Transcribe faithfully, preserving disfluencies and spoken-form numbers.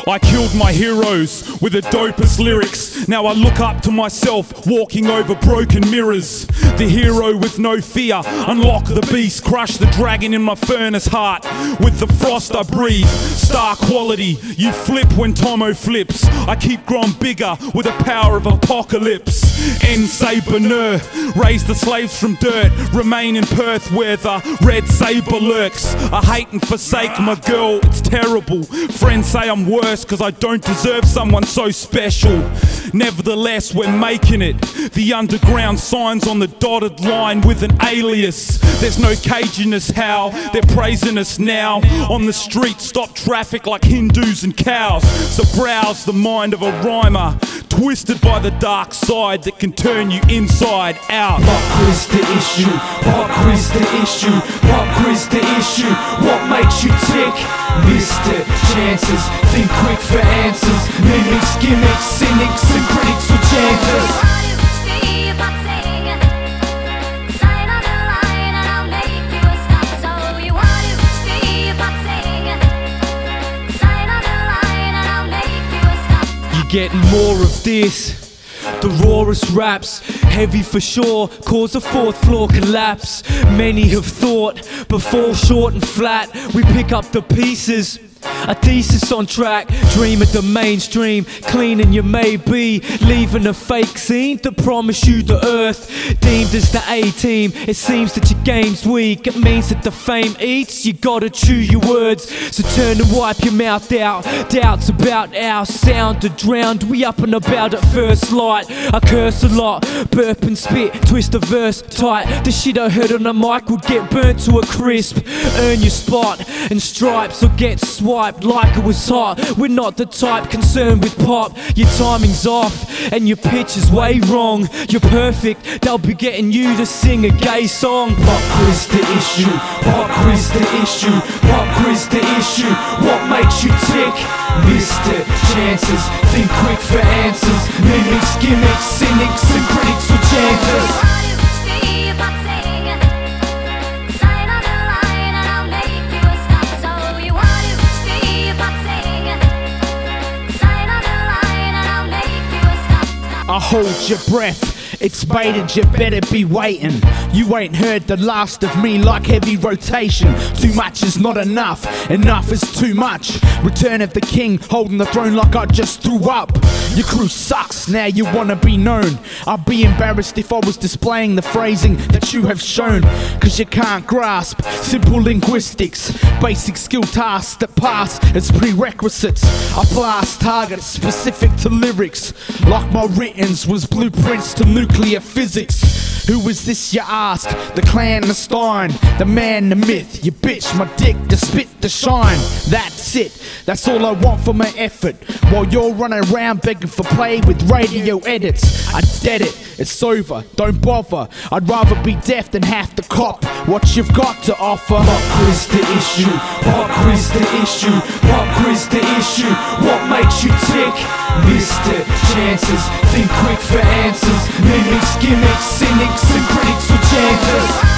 I killed my heroes with the dopest lyrics. Now I look up to myself, walking over broken mirrors. The hero with no fear, unlock the beast, crush the dragon in my furnace heart. With the frost I breathe, star quality. You flip when Tomo flips. I keep growing bigger with the power of apocalypse. N. Saber Nur, raise the slaves from dirt. Remain in Perth where the red saber lurks. I hate and forsake my girl, it's terrible. Friends say I'm worse cause I don't deserve someone so special. Nevertheless, we're making it. The underground signs on the dotted line with an alias. There's no cage in us, how they're praising us now. On the street, stop traffic like Hindus and cows. So browse the mind of a rhymer, twisted by the dark side that can turn you inside out. Pop quiz the issue, pop quiz the issue, pop quiz the issue. What makes you tick? Mister Chances, think quick for answers. Mimics, gimmicks, cynics and critics with chanters. Getting more of this, the rawest raps, heavy for sure, cause a fourth floor collapse. Many have thought, before short and flat, we pick up the pieces. A thesis on track, dream of the mainstream, clean and you may be leaving a fake scene to promise you the earth. Deemed as the A-team, it seems that your game's weak. It means that the fame eats, you gotta chew your words. So turn and wipe your mouth out. Doubts about our sound are drowned. We up and about at first light. I curse a lot, burp and spit, twist a verse tight. The shit I heard on the mic will get burnt to a crisp. Earn your spot and stripes or get swiped like it was hot. We're not the type concerned with pop. Your timing's off and your pitch is way wrong. You're perfect, they'll be getting you to sing a gay song. Pop quiz the issue, pop quiz the issue, pop quiz the issue. What makes you tick? Mister Chances, think quick for answers. Mimics, gimmicks, cynics and critics with chanters. I hold your breath, it's baited, you better be waiting. You ain't heard the last of me like heavy rotation. Too much is not enough, enough is too much. Return of the king, holding the throne like I just threw up. Your crew sucks, now you wanna be known. I'd be embarrassed if I was displaying the phrasing that you have shown. Cause you can't grasp simple linguistics, basic skill tasks that pass as prerequisites. I blast targets specific to lyrics, like my writtens was blueprints to nuclear physics. Who is this, you ask? The clandestine, the man, the myth. You bitch, my dick, the spit, the shine. That's it, that's all I want for my effort. While you're running around begging for play with radio edits. I dead it, it's over, don't bother. I'd rather be deaf than have to cop what you've got to offer. Pop quiz the issue, pop quiz the issue, pop quiz the issue. What makes you tick? Mister Chances, think quick for answers. Mimics, gimmicks, cynics and critics with chanters.